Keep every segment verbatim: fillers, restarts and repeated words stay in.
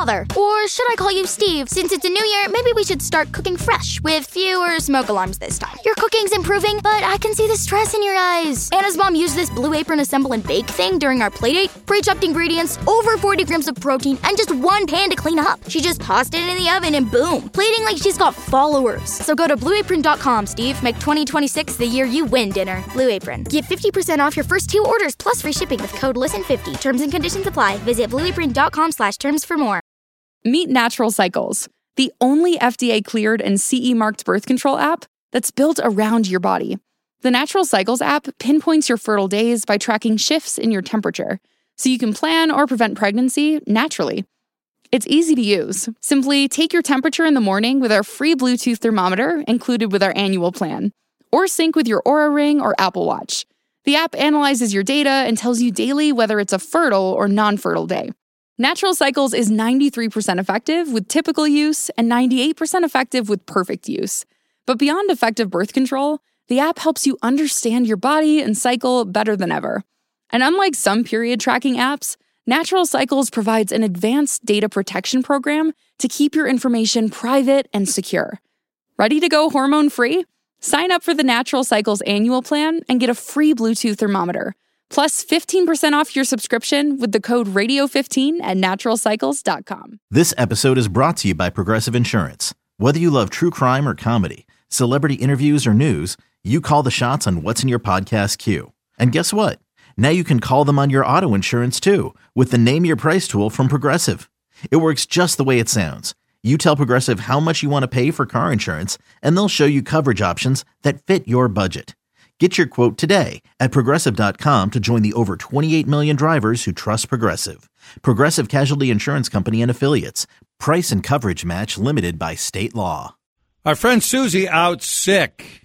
father. Or should I call you Steve? Since it's a new year, maybe we should start cooking fresh with fewer smoke alarms this time. Your cooking's improving, but I can see the stress in your eyes. Anna's mom used this Blue Apron assemble and bake thing during our playdate. Pre-chopped ingredients, over forty grams of protein, and just one pan to clean up. She just tossed it in the oven and boom, plating like she's got followers. So go to blue apron dot com, Steve. Make twenty twenty-six the year you win dinner. Blue Apron. Get fifty percent off your first two orders plus free shipping with code listen fifty. Terms and conditions apply. Visit blue apron dot com slash terms for more. Meet Natural Cycles, the only F D A-cleared and C E-marked birth control app that's built around your body. The Natural Cycles app pinpoints your fertile days by tracking shifts in your temperature, so you can plan or prevent pregnancy naturally. It's easy to use. Simply take your temperature in the morning with our free Bluetooth thermometer included with our annual plan, or sync with your Oura Ring or Apple Watch. The app analyzes your data and tells you daily whether it's a fertile or non-fertile day. Natural Cycles is ninety-three percent effective with typical use and ninety-eight percent effective with perfect use. But beyond effective birth control, the app helps you understand your body and cycle better than ever. And unlike some period tracking apps, Natural Cycles provides an advanced data protection program to keep your information private and secure. Ready to go hormone-free? Sign up for the Natural Cycles annual plan and get a free Bluetooth thermometer, plus fifteen percent off your subscription with the code radio fifteen at natural cycles dot com. This episode is brought to you by Progressive Insurance. Whether you love true crime or comedy, celebrity interviews or news, you call the shots on what's in your podcast queue. And guess what? Now you can call them on your auto insurance too with the Name Your Price tool from Progressive. It works just the way it sounds. You tell Progressive how much you want to pay for car insurance, and they'll show you coverage options that fit your budget. Get your quote today at progressive dot com to join the over twenty-eight million drivers who trust Progressive. Progressive Casualty Insurance Company and Affiliates. Price and coverage match limited by state law. Our friend Susie out sick.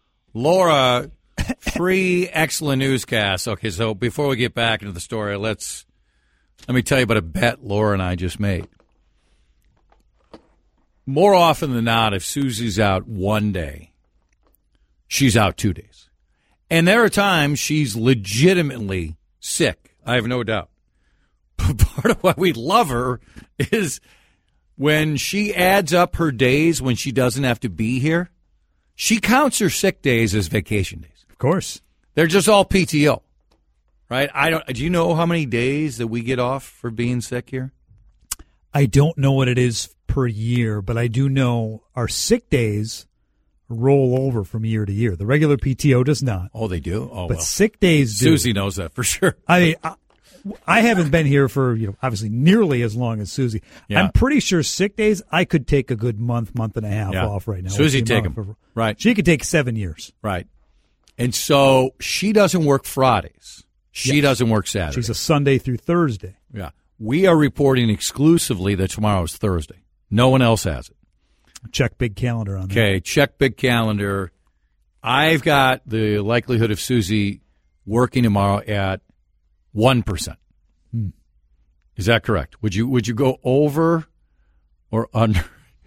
Laura, three excellent newscasts. Okay, so before we get back into the story, let's let me tell you about a bet Laura and I just made. More often than not, if Susie's out one day, she's out two days. And there are times she's legitimately sick. I have no doubt. But part of why we love her is when she adds up her days when she doesn't have to be here, she counts her sick days as vacation days. Of course. They're just all P T O, right? I don't. Do you know how many days that we get off for being sick here? I don't know what it is per year, but I do know our sick days roll over from year to year. The regular P T O does not. Oh, they do? Oh, but well. sick days do. Susie knows that for sure. I mean, I, I haven't been here for, you know, obviously nearly as long as Susie. Yeah. I'm pretty sure sick days, I could take a good month, month and a half yeah. off right now. Susie take them. Of, right. She could take seven years. Right. And so she doesn't work Fridays. She yes. doesn't work Saturdays. She's a Sunday through Thursday. Yeah. We are reporting exclusively that tomorrow is Thursday. No one else has it. Check big calendar on that. Okay, check big calendar. I've got the likelihood of Susie working tomorrow at one percent. Hmm. Is that correct? Would you would you go over or under?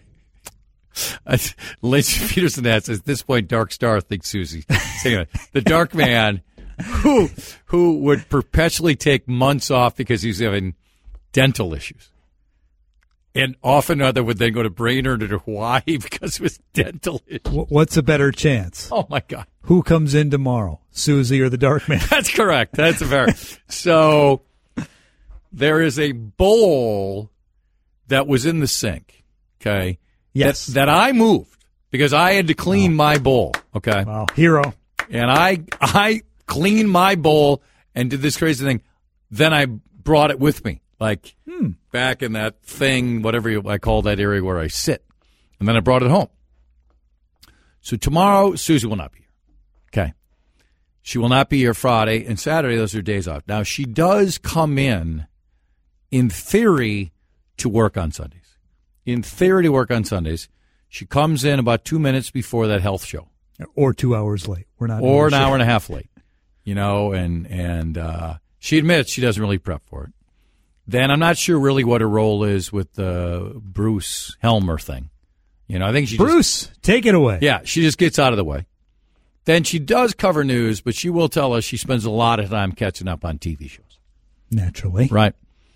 Lacey Peterson asks, at this point, Dark Star thinks Susie. Anyway, the dark man who who would perpetually take months off because he's having dental issues. And often other would then go to Brainerd or to Hawaii because of his dental issues. What's a better chance? Oh, my God. Who comes in tomorrow, Susie or the dark man? That's correct. That's fair. So there is a bowl that was in the sink, okay? Yes. That, that I moved because I had to clean oh. my bowl, okay? Wow, hero. And I I cleaned my bowl and did this crazy thing. Then I brought it with me. Like hmm. back in that thing, whatever you, I call that area where I sit. And then I brought it home. So tomorrow, Susie will not be here. Okay. She will not be here Friday and Saturday. Those are days off. Now, she does come in, in theory, to work on Sundays. In theory, to work on Sundays. She comes in about two minutes before that health show. Or two hours late. We're not. Or an hour and a half late. You know, and, and uh, she admits she doesn't really prep for it. Then I'm not sure really what her role is with the Bruce Helmer thing. You know, I think she Bruce, just, take it away. Yeah, she just gets out of the way. Then she does cover news, but she will tell us she spends a lot of time catching up on T V shows. Naturally. Right.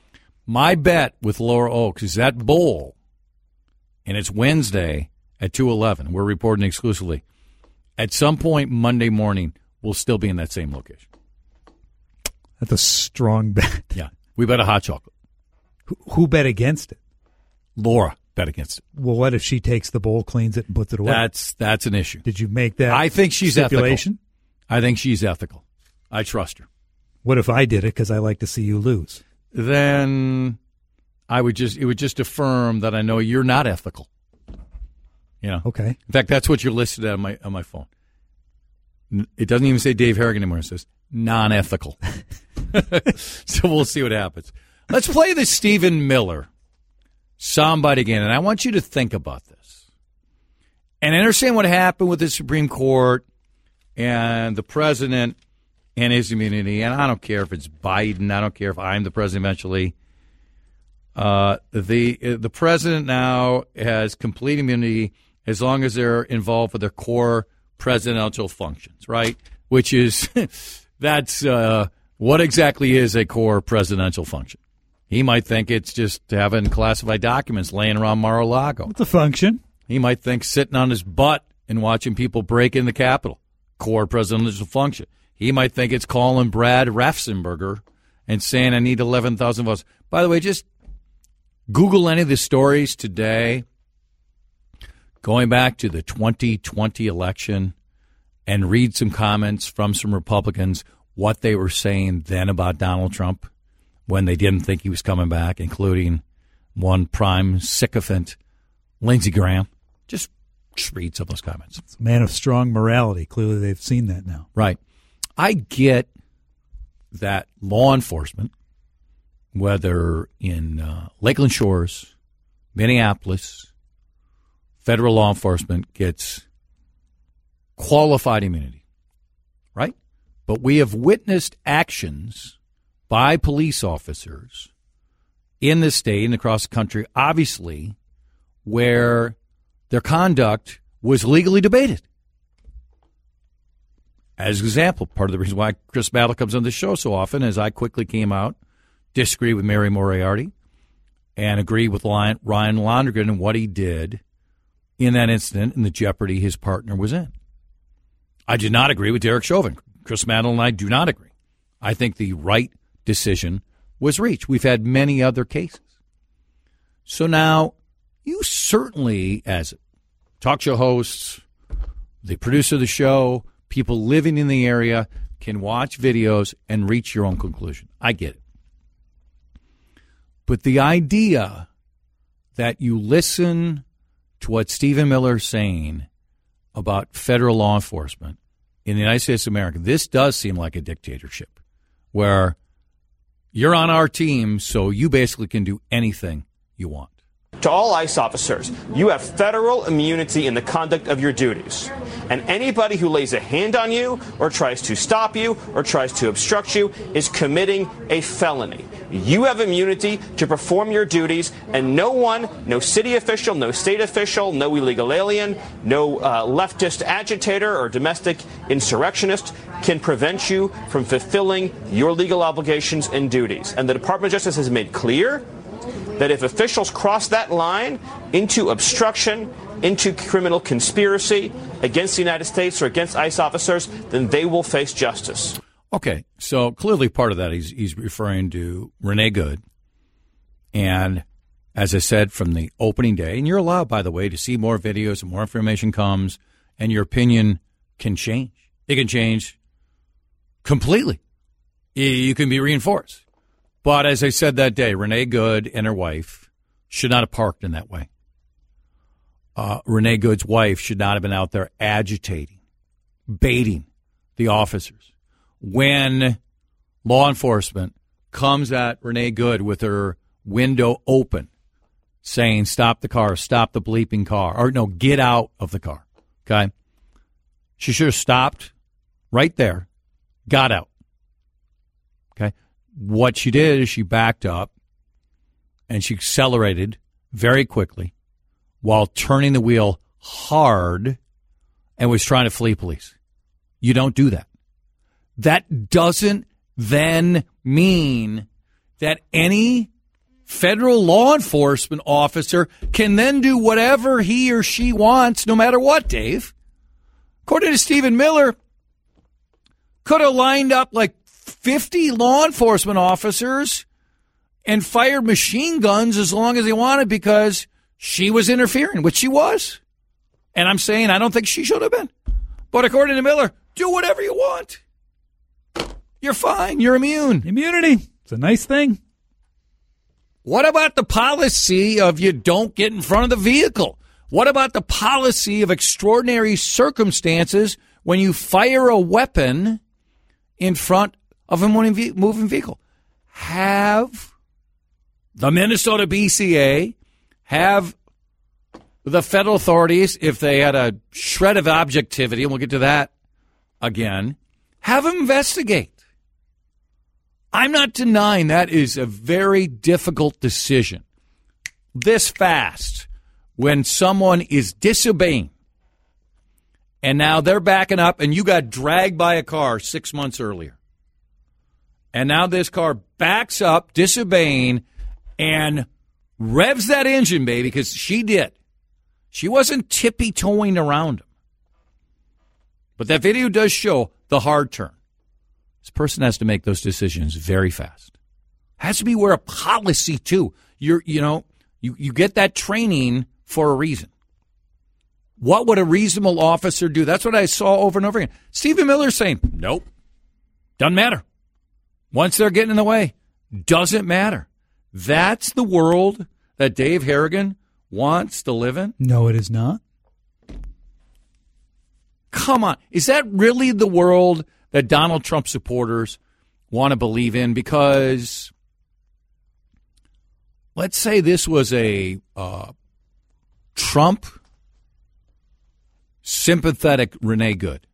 My bet with Laura Oaks is that bowl, and it's Wednesday at two eleven. We're reporting exclusively. At some point Monday morning, we'll still be in that same location. That's a strong bet. Yeah. We bet a hot chocolate. Who, who bet against it? Laura bet against it. Well, what if she takes the bowl, cleans it, and puts it away? That's that's an issue. Did you make that I think she's stipulation? ethical. I think she's ethical. I trust her. What if I did it because I like to see you lose? Then I would just it would just affirm that I know you're not ethical. You know. Okay. In fact, that's what you're listed at on my on my phone. It doesn't even say Dave Harrigan anymore. It says non-ethical. So we'll see what happens. Let's play the Stephen Miller soundbite again, and I want you to think about this and understand what happened with the Supreme Court and the president and his immunity. And I don't care if it's Biden. I don't care if I'm the president eventually. Uh, the the president now has complete immunity as long as they're involved with their core presidential functions, right? Which is that's uh, what exactly is a core presidential function. He might think it's just having classified documents laying around Mar-a-Lago. It's a function. He might think sitting on his butt and watching people break in the Capitol. Core presidential function. He might think it's calling Brad Raffensperger and saying, I need eleven thousand votes. By the way, just Google any of the stories today going back to the twenty twenty election and read some comments from some Republicans, what they were saying then about Donald Trump when they didn't think he was coming back, including one prime sycophant, Lindsey Graham. Just, just read some of those comments. It's a man of strong morality. Clearly they've seen that now. Right. I get that law enforcement, whether in uh, Lakeland Shores, Minneapolis, federal law enforcement gets qualified immunity, right? But we have witnessed actions by police officers in the state and across the country, obviously, where their conduct was legally debated. As an example, part of the reason why Chris Battle comes on the show so often is I quickly came out, disagreed with Mary Moriarty, and agreed with Ryan Lonergan and what he did in that incident and the jeopardy his partner was in. I did not agree with Derek Chauvin. Chris Battle and I do not agree. I think the right decision was reached. We've had many other cases. So now, you certainly, as talk show hosts, the producer of the show, people living in the area, can watch videos and reach your own conclusion. I get it. But the idea that you listen to what Stephen Miller is saying about federal law enforcement in the United States of America, this does seem like a dictatorship where you're on our team, so you basically can do anything you want. To all ICE officers, you have federal immunity in the conduct of your duties. And anybody who lays a hand on you or tries to stop you or tries to obstruct you is committing a felony. You have immunity to perform your duties, and no one, no city official, no state official, no illegal alien, no uh, leftist agitator or domestic insurrectionist can prevent you from fulfilling your legal obligations and duties. And the Department of Justice has made clear that if officials cross that line into obstruction, into criminal conspiracy against the United States or against ICE officers, then they will face justice. Okay, so clearly part of that he's, he's referring to Renee Good. And as I said from the opening day, and you're allowed, by the way, to see more videos and more information comes, and your opinion can change. It can change completely. You can be reinforced. But as I said that day, Renee Good and her wife should not have parked in that way. Uh, Renee Good's wife should not have been out there agitating, baiting the officers. When law enforcement comes at Renee Good with her window open, saying, stop the car, stop the bleeping car, or no, get out of the car, okay? She should have stopped right there, got out, okay? What she did is she backed up and she accelerated very quickly while turning the wheel hard and was trying to flee police. You don't do that. That doesn't then mean that any federal law enforcement officer can then do whatever he or she wants, no matter what, Dave. According to Stephen Miller, could have lined up like fifty law enforcement officers and fired machine guns as long as they wanted because she was interfering, which she was. And I'm saying I don't think she should have been. But according to Miller, do whatever you want. You're fine. You're immune. Immunity. It's a nice thing. What about the policy of you don't get in front of the vehicle? What about the policy of extraordinary circumstances when you fire a weapon in front of a moving vehicle? Have the Minnesota B C A, have the federal authorities, if they had a shred of objectivity, and we'll get to that again, have them investigate. I'm not denying that is a very difficult decision. This fast, when someone is disobeying, and now they're backing up, and you got dragged by a car six months earlier. And now this car backs up, disobeying, and revs that engine, baby, because she did. She wasn't tippy-toeing around him. But that video does show the hard turn. This person has to make those decisions very fast. Has to be where a policy, too. You're, you know, you, you get that training for a reason. What would a reasonable officer do? That's what I saw over and over again. Stephen Miller saying, nope, doesn't matter. Once they're getting in the way, doesn't matter. That's the world that Dave Harrigan wants to live in? No, it is not. Come on. Is that really the world that Donald Trump supporters want to believe in? Because let's say this was a uh, Trump sympathetic Renee Good,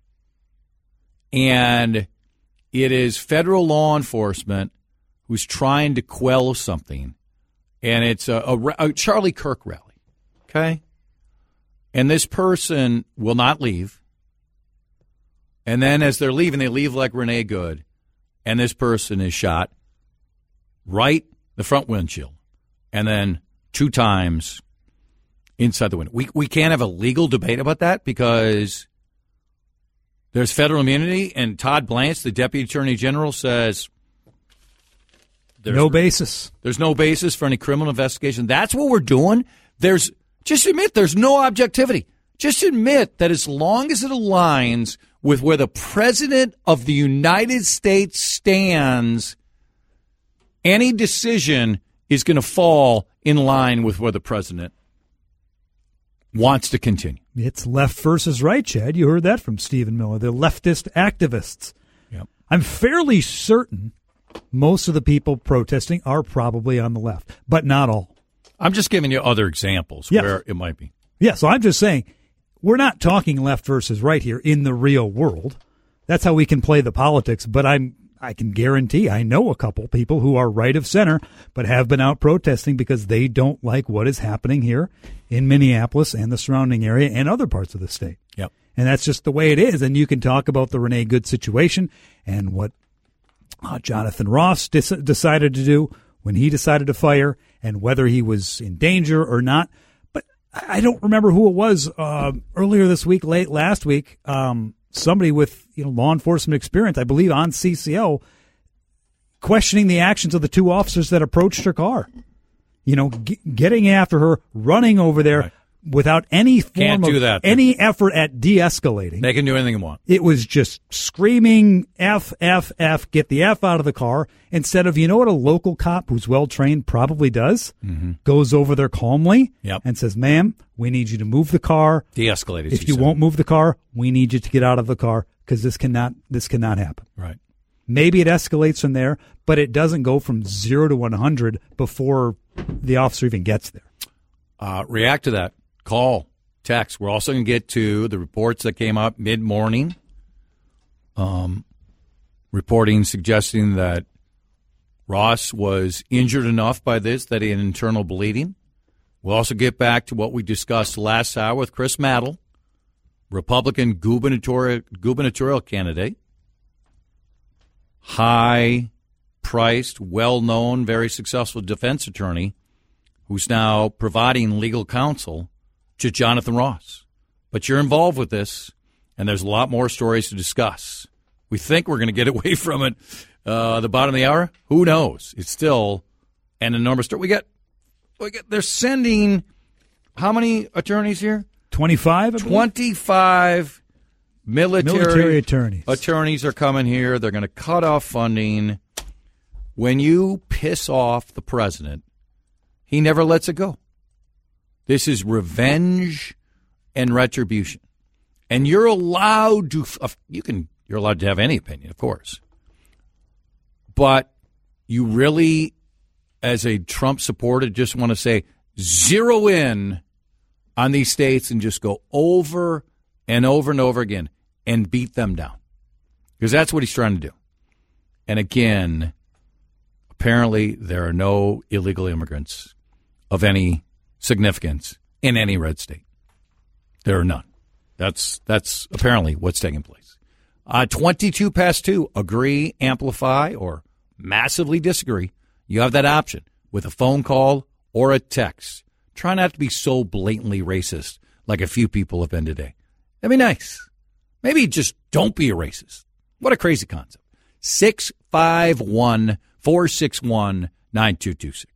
and it is federal law enforcement who's trying to quell something, and it's a, a, a Charlie Kirk rally, okay? And this person will not leave. And then as they're leaving, they leave like Renee Good, and this person is shot right the front windshield, and then two times inside the window. We we can't have a legal debate about that because there's federal immunity, and Todd Blanche, the Deputy Attorney General, says there's no basis. There's no basis for any criminal investigation. That's what we're doing. There's just admit there's no objectivity. Just admit that as long as it aligns with where the President of the United States stands, any decision is going to fall in line with where the President wants to continue. It's left versus right, Chad. You heard that from Stephen Miller, the leftist activists. Yep. I'm fairly certain most of the people protesting are probably on the left, but not all. I'm just giving you other examples yes. where it might be. Yeah, so I'm just saying, we're not talking left versus right here in the real world. That's how we can play the politics, but I'm I can guarantee I know a couple people who are right of center but have been out protesting because they don't like what is happening here in Minneapolis and the surrounding area and other parts of the state. Yep. And that's just the way it is. And you can talk about the Renee Good situation and what uh, Jonathan Ross dis- decided to do when he decided to fire and whether he was in danger or not. But I don't remember who it was uh, earlier this week, late last week, um, somebody with you know law enforcement experience, I believe on C C O, questioning the actions of the two officers that approached her car. You know, g- getting after her, running over there right. without any form Can't of do that. any effort at de-escalating. They can do anything they want. It was just screaming, F, F, F, get the F out of the car, instead of, you know what a local cop who's well-trained probably does? Mm-hmm. Goes over there calmly yep. and says, ma'am, we need you to move the car. De-escalate. If you said. won't move the car, we need you to get out of the car because this cannot this cannot happen. Right. Maybe it escalates from there, but it doesn't go from zero to one hundred before the officer even gets there. Uh, react to that. Call, text. We're also going to get to the reports that came up mid-morning, um, reporting suggesting that Ross was injured enough by this that he had internal bleeding. We'll also get back to what we discussed last hour with Chris Mattel, Republican gubernatorial, gubernatorial candidate. High priced, well-known, very successful defense attorney who's now providing legal counsel to Jonathan Ross. But you're involved with this, and there's a lot more stories to discuss. We think we're going to get away from it uh, the bottom of the hour. Who knows? It's still an enormous story. We get, we get, they're sending how many attorneys here? twenty-five? twenty-five military, military attorneys. Attorneys are coming here. They're going to cut off funding. When you piss off the president, he never lets it go. This is revenge and retribution. And you're allowed to, you can, you're allowed to have any opinion, of course. But you really, as a Trump supporter, just want to say, zero in on these states and just go over and over and over again and beat them down. Because that's what he's trying to do. And again, apparently there are no illegal immigrants of any significance in any red state. There are none. That's that's apparently what's taking place. Uh, twenty-two past two, agree, amplify, or massively disagree. You have that option with a phone call or a text. Try not to be so blatantly racist like a few people have been today. That'd be nice. Maybe just don't be a racist. What a crazy concept. six five one, four six one, nine two two six.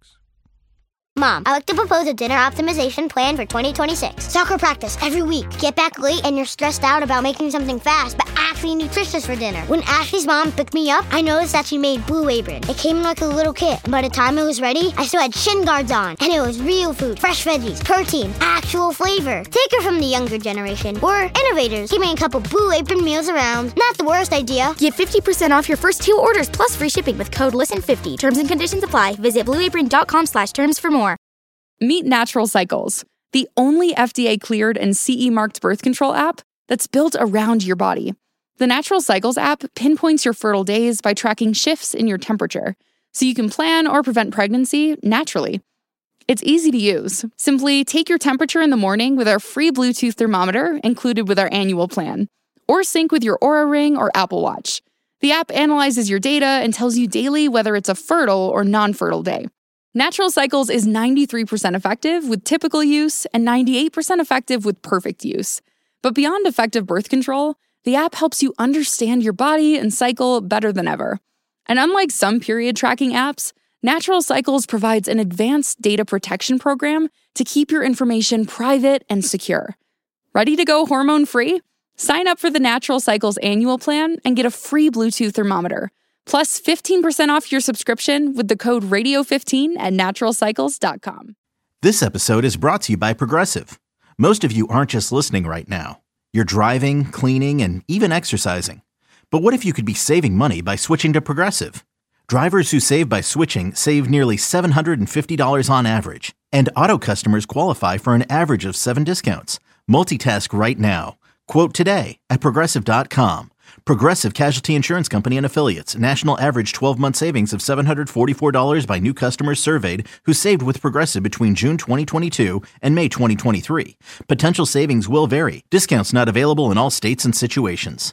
Mom, I like to propose a dinner optimization plan for twenty twenty-six. Soccer practice every week. Get back late and you're stressed out about making something fast, but actually nutritious for dinner. When Ashley's mom picked me up, I noticed that she made Blue Apron. It came in like a little kit. By the time it was ready, I still had shin guards on. And it was real food, fresh veggies, protein, actual flavor. Take her from the younger generation. We're innovators, keeping a couple Blue Apron meals around. Not the worst idea. Get fifty percent off your first two orders plus free shipping with code listen fifty. Terms and conditions apply. Visit blueapron.com slash terms for more. Meet Natural Cycles, the only F D A-cleared and C E-marked birth control app that's built around your body. The Natural Cycles app pinpoints your fertile days by tracking shifts in your temperature, so you can plan or prevent pregnancy naturally. It's easy to use. Simply take your temperature in the morning with our free Bluetooth thermometer included with our annual plan, or sync with your Oura Ring or Apple Watch. The app analyzes your data and tells you daily whether it's a fertile or non-fertile day. Natural Cycles is ninety-three percent effective with typical use and ninety-eight percent effective with perfect use. But beyond effective birth control, the app helps you understand your body and cycle better than ever. And unlike some period tracking apps, Natural Cycles provides an advanced data protection program to keep your information private and secure. Ready to go hormone-free? Sign up for the Natural Cycles annual plan and get a free Bluetooth thermometer. Plus fifteen percent off your subscription with the code radio fifteen at natural cycles dot com. This episode is brought to you by Progressive. Most of you aren't just listening right now. You're driving, cleaning, and even exercising. But what if you could be saving money by switching to Progressive? Drivers who save by switching save nearly seven hundred fifty dollars on average. And auto customers qualify for an average of seven discounts. Multitask right now. Quote today at progressive dot com. Progressive Casualty Insurance Company and Affiliates. National average twelve-month savings of seven hundred forty-four dollars by new customers surveyed who saved with Progressive between June twenty twenty-two and May twenty twenty-three. Potential savings will vary. Discounts not available in all states and situations.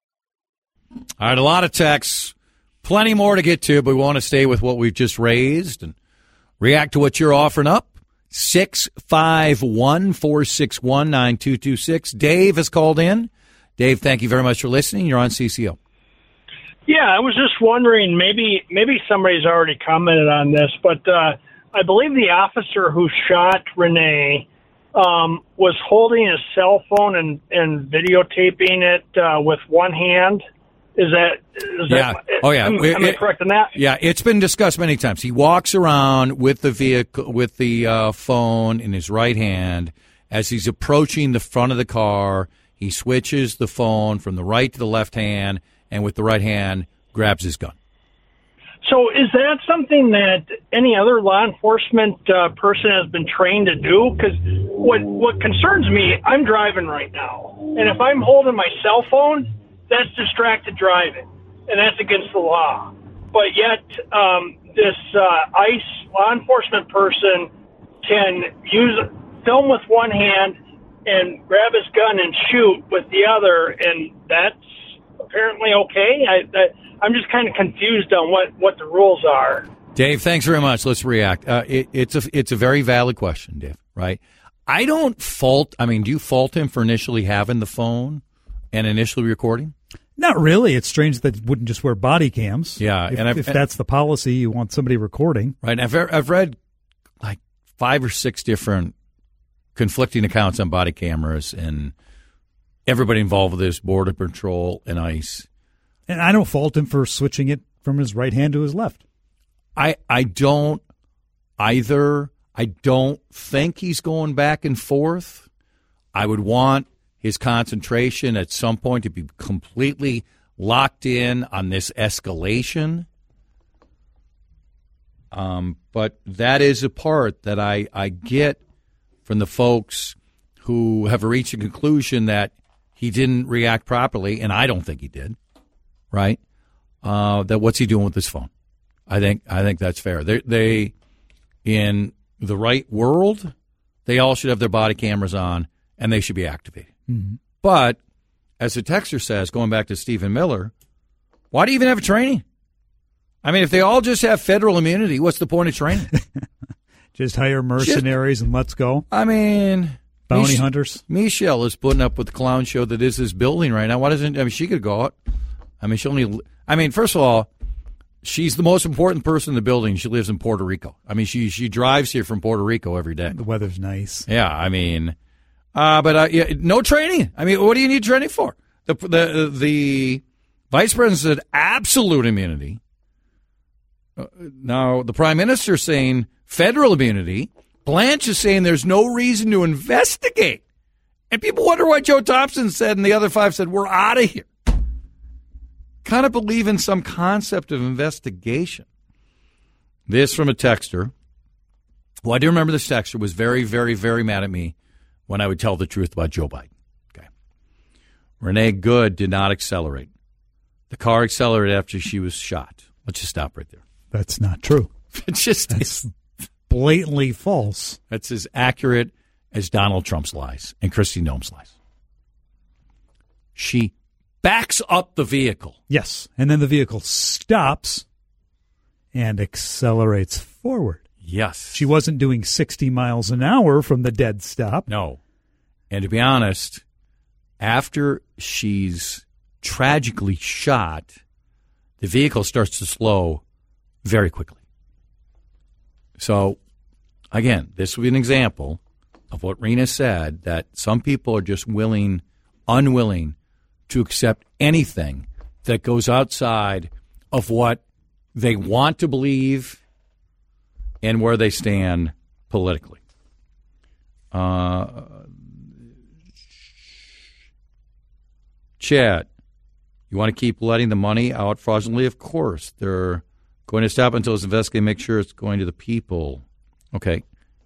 All right, a lot of texts. Plenty more to get to, but we want to stay with what we've just raised and react to what you're offering up. six five one, four six one, nine two two six. Dave has called in. Dave, thank you very much for listening. You're on C C O. Yeah, I was just wondering, maybe maybe somebody's already commented on this, but uh, I believe the officer who shot Renee um, was holding his cell phone and, and videotaping it uh, with one hand. Is that? Is yeah. That, oh, yeah. Am, it, am I correct in that? Yeah, it's been discussed many times. He walks around with the vehicle, with the uh, phone in his right hand. As he's approaching the front of the car, he switches the phone from the right to the left hand, and with the right hand, grabs his gun. So is that something that any other law enforcement uh, person has been trained to do? Because what, what concerns me, I'm driving right now, and if I'm holding my cell phone, that's distracted driving, and that's against the law. But yet, um, this uh, ICE law enforcement person can use film with one hand and grab his gun and shoot with the other, and that's apparently okay. I, I, I'm just kind of confused on what, what the rules are. Dave, thanks very much. Let's react. Uh, it, it's a it's a very valid question, Dave. Right? I don't fault. I mean, do you fault him for initially having the phone and initially recording? Not really. It's strange that they wouldn't just wear body cams. Yeah, if, and I've, if that's the policy, you want somebody recording. Right. And I've I've read like five or six different conflicting accounts on body cameras, and everybody involved with this, Border Patrol and ICE. And I don't fault him for switching it from his right hand to his left. I I don't either. I don't think he's going back and forth. I would want his concentration at some point to be completely locked in on this escalation. Um, but that is a part that I, I get from the folks who have reached a conclusion that he didn't react properly, and I don't think he did, right? Uh, that what's he doing with his phone? I think I think that's fair. They, they in the right world, they all should have their body cameras on, and they should be activated. Mm-hmm. But as the texter says, going back to Stephen Miller, why do you even have a training? I mean, if they all just have federal immunity, what's the point of training? Just hire mercenaries just, and let's go. I mean, bounty Mich- hunters. Michelle is putting up with the clown show that is this building right now. Why doesn't? I mean, she could go out. I mean, she only. I mean, first of all, she's the most important person in the building. She lives in Puerto Rico. I mean, she she drives here from Puerto Rico every day. The weather's nice. Yeah, I mean, uh, but uh, yeah, no training. I mean, what do you need training for? The the the vice president said absolute immunity. Uh, now the prime minister is saying federal immunity. Blanche is saying there's no reason to investigate, and people wonder why Joe Thompson said and the other five said we're out of here. Kind of believe in some concept of investigation. This from a texter. Well, I do remember this texter was very, very, very mad at me when I would tell the truth about Joe Biden. Okay. Renee Good did not accelerate. The car accelerated after she was shot. Let's just stop right there. That's not true. It's just That's blatantly false. That's as accurate as Donald Trump's lies and Kristi Noem's lies. She backs up the vehicle. Yes, and then the vehicle stops and accelerates forward. Yes. She wasn't doing sixty miles an hour from the dead stop. No. And to be honest, after she's tragically shot, the vehicle starts to slow very quickly. So, again, this would be an example of what Rena said, that some people are just willing, unwilling to accept anything that goes outside of what they want to believe and where they stand politically. Uh, Chad, you want to keep letting the money out fraudulently? Of course. They're going to stop until it's investigated, make sure it's going to the people. Okay.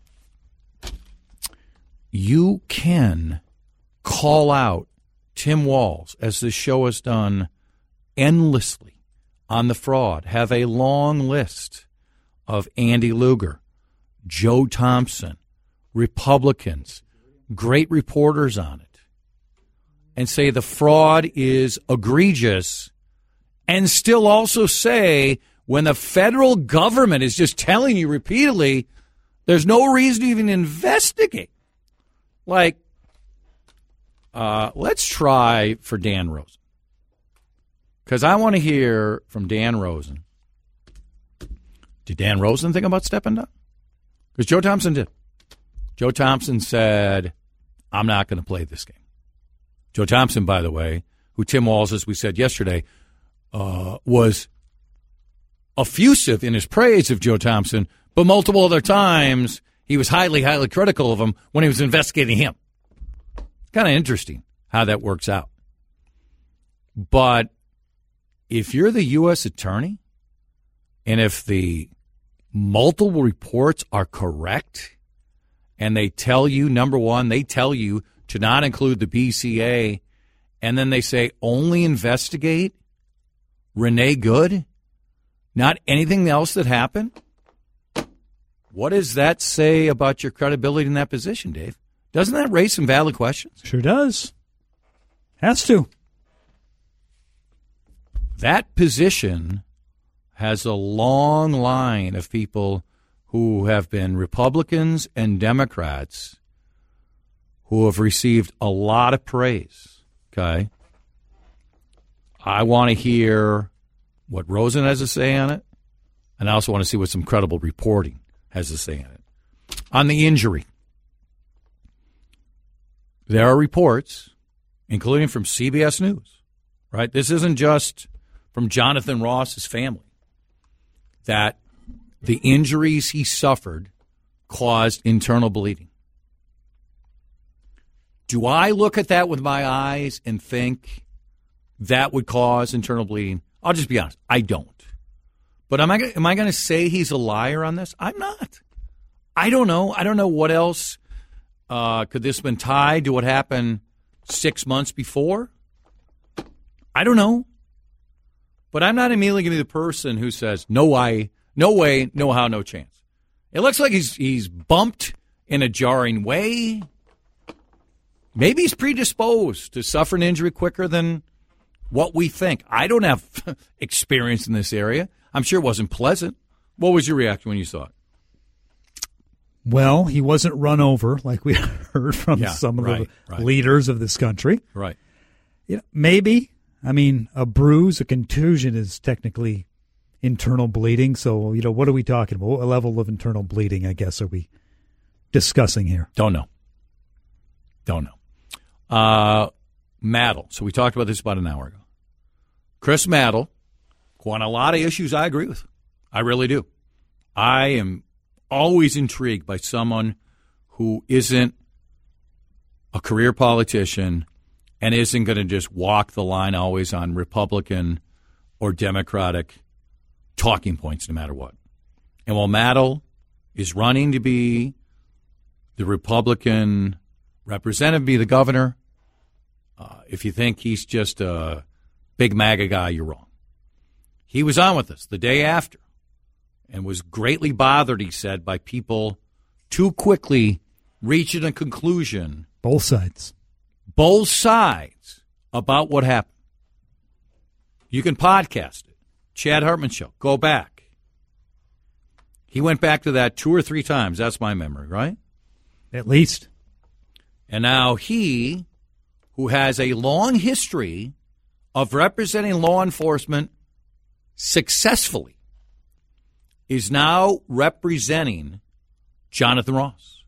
You can call out Tim Walz, as this show has done endlessly on the fraud, have a long list of Andy Luger, Joe Thompson, Republicans, great reporters on it, and say the fraud is egregious, and still also say when the federal government is just telling you repeatedly there's no reason to even investigate. Like, uh, let's try for Dan Rosen. Because I want to hear from Dan Rosen. Did Dan Rosen think about stepping down? Because Joe Thompson did. Joe Thompson said, I'm not going to play this game. Joe Thompson, by the way, who Tim Walz, as we said yesterday, uh, was effusive in his praise of Joe Thompson, but multiple other times he was highly, highly critical of him when he was investigating him. Kind of interesting how that works out. But if you're the U S attorney, and if the multiple reports are correct, and they tell you, number one, they tell you to not include the B C A, and then they say only investigate Renee Good, not anything else that happened, what does that say about your credibility in that position, Dave? Doesn't that raise some valid questions? Sure does. Has to. that position has a long line of people who have been Republicans and Democrats who have received a lot of praise, okay? I want to hear what Rosen has to say on it, and I also want to see what some credible reporting has to say on it. On the injury, there are reports, including from C B S News, right? This isn't just from Jonathan Ross's family, that the injuries he suffered caused internal bleeding. Do I look at that with my eyes and think that would cause internal bleeding? I'll just be honest, I don't. But am I, am I going to say he's a liar on this? I'm not. I don't know. I don't know what else. Uh, could this have been tied to what happened six months before? I don't know. But I'm not immediately going to be the person who says, no way, no way, no how, no chance. It looks like he's he's bumped in a jarring way. Maybe he's predisposed to suffer an injury quicker than what we think. I don't have experience in this area. I'm sure it wasn't pleasant. What was your reaction when you saw it? Well, he wasn't run over like we heard from yeah, some of right, the right. leaders of this country. Right. You know, maybe. I mean, a bruise, a contusion is technically internal bleeding. So, you know, what are we talking about? What level of internal bleeding, I guess, are we discussing here? Don't know. Don't know. Uh, Mattel. So we talked about this about an hour ago. Chris Mattel, on a lot of issues I agree with. I really do. I am always intrigued by someone who isn't a career politician and isn't going to just walk the line always on Republican or Democratic talking points no matter what. And while Mattel is running to be the Republican representative, be the governor, uh, if you think he's just a big MAGA guy, you're wrong. He was on with us the day after and was greatly bothered, he said, by people too quickly reaching a conclusion. Both sides. Both sides about what happened. You can podcast it. Chad Hartman Show. Go back. He went back to that two or three times. That's my memory, right? At least. And now he, who has a long history of representing law enforcement successfully, is now representing Jonathan Ross.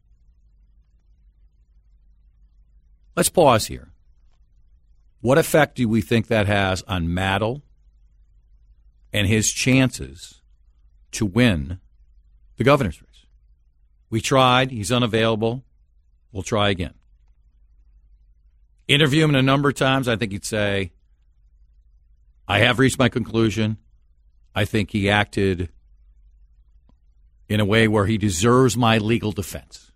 Let's pause here. What effect do we think that has on Mattel and his chances to win the governor's race? We tried. He's unavailable. We'll try again. Interview him a number of times. I think he'd say, I have reached my conclusion. I think he acted in a way where he deserves my legal defense.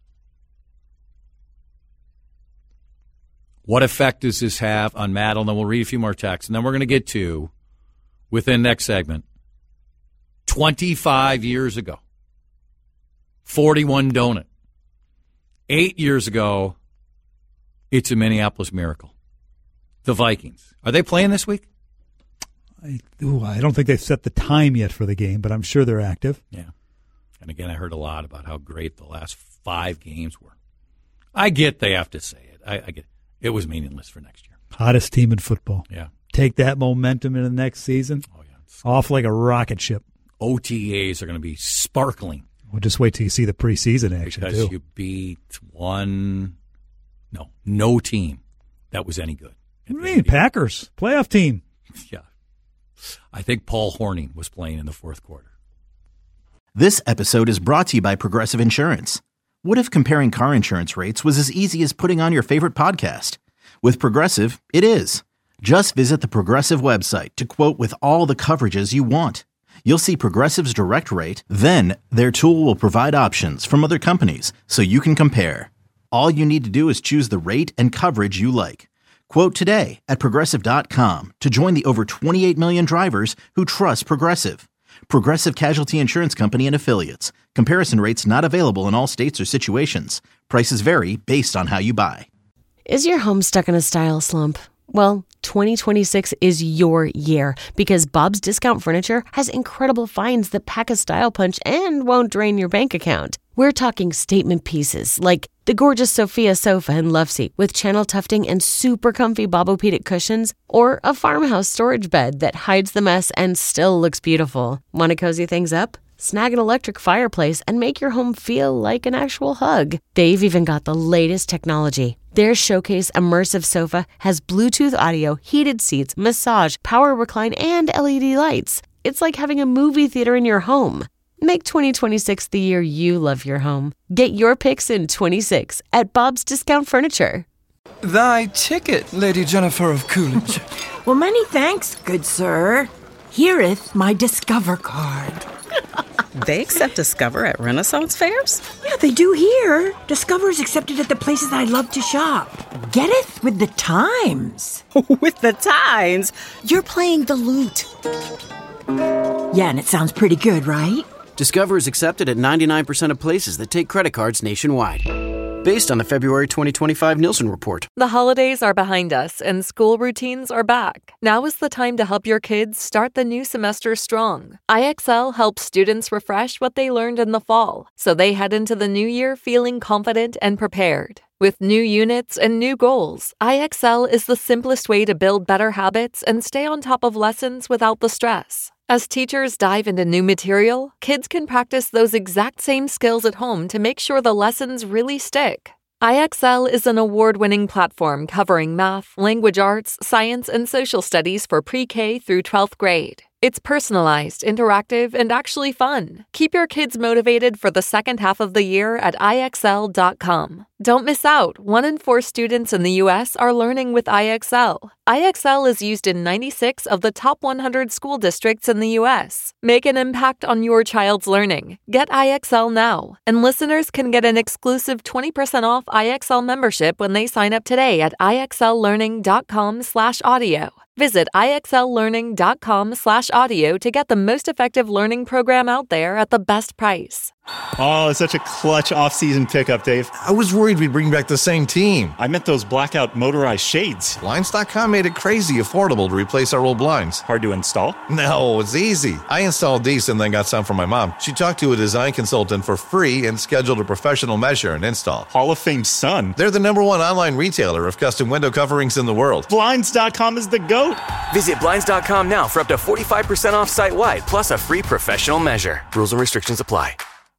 What effect does this have on Mattel? And then we'll read a few more texts. And then we're going to get to, within next segment, twenty-five years ago, forty-one Donut. Eight years ago, it's a Minneapolis Miracle. The Vikings. Are they playing this week? I, ooh, I don't think they've set the time yet for the game, but I'm sure they're active. Yeah. And again, I heard a lot about how great the last five games were. I get they have to say it. I, I get it. It was meaningless for next year. Hottest team in football. Yeah. Take that momentum into the next season. Oh, yeah. It's off like a rocket ship. O T As are going to be sparkling. We'll just wait till you see the preseason action, because too. you beat one, no, no team that was any good. What do you mean? Packers, playoff team. Yeah. I think Paul Hornung was playing in the fourth quarter. This episode is brought to you by Progressive Insurance. What if comparing car insurance rates was as easy as putting on your favorite podcast? With Progressive, it is. Just visit the Progressive website to quote with all the coverages you want. You'll see Progressive's direct rate, then their tool will provide options from other companies so you can compare. All you need to do is choose the rate and coverage you like. Quote today at Progressive dot com to join the over twenty-eight million drivers who trust Progressive. Progressive Casualty Insurance Company and Affiliates. Comparison rates not available in all states or situations. Prices vary based on how you buy. Is your home stuck in a style slump? Well, twenty twenty-six is your year because Bob's Discount Furniture has incredible finds that pack a style punch and won't drain your bank account. We're talking statement pieces like the gorgeous Sophia sofa and loveseat with channel tufting and super comfy Bobopedic cushions, or a farmhouse storage bed that hides the mess and still looks beautiful. Want to cozy things up? Snag an electric fireplace and make your home feel like an actual hug. They've even got the latest technology. Their Showcase Immersive Sofa has Bluetooth audio, heated seats, massage, power recline, and L E D lights. It's like having a movie theater in your home. Make twenty twenty-six the year you love your home. Get your picks in twenty-six at Bob's Discount Furniture. Thy ticket, Lady Jennifer of Coolidge. Well, many thanks, good sir. Here'th my Discover card. They accept Discover at Renaissance fairs? Yeah, they do here. Discover is accepted at the places I love to shop. Getteth with the times. With the times? You're playing the lute. Yeah, and it sounds pretty good, right? Discover is accepted at ninety-nine percent of places that take credit cards nationwide. Based on the February twenty twenty-five Nielsen report. The holidays are behind us and school routines are back. Now is the time to help your kids start the new semester strong. I X L helps students refresh what they learned in the fall, so they head into the new year feeling confident and prepared. With new units and new goals, I X L is the simplest way to build better habits and stay on top of lessons without the stress. As teachers dive into new material, kids can practice those exact same skills at home to make sure the lessons really stick. I X L is an award-winning platform covering math, language arts, science, and social studies for pre-K through twelfth grade. It's personalized, interactive, and actually fun. Keep your kids motivated for the second half of the year at I X L dot com. Don't miss out. One in four students in the U S are learning with I X L. I X L is used in ninety-six of the top one hundred school districts in the U S. Make an impact on your child's learning. Get I X L now. And listeners can get an exclusive twenty percent off I X L membership when they sign up today at I X L learning dot com slash audio. Visit I X L learning dot com slash audio to get the most effective learning program out there at the best price. Oh, such a clutch off-season pickup, Dave. I was worried we'd bring back the same team. I meant those blackout motorized shades. Blinds dot com made it crazy affordable to replace our old blinds. Hard to install? No, it's easy. I installed these and then got some from my mom. She talked to a design consultant for free and scheduled a professional measure and install. Hall of Fame son. They're the number one online retailer of custom window coverings in the world. Blinds dot com is the GOAT. Visit Blinds dot com now for up to forty-five percent off site-wide, plus a free professional measure. Rules and restrictions apply.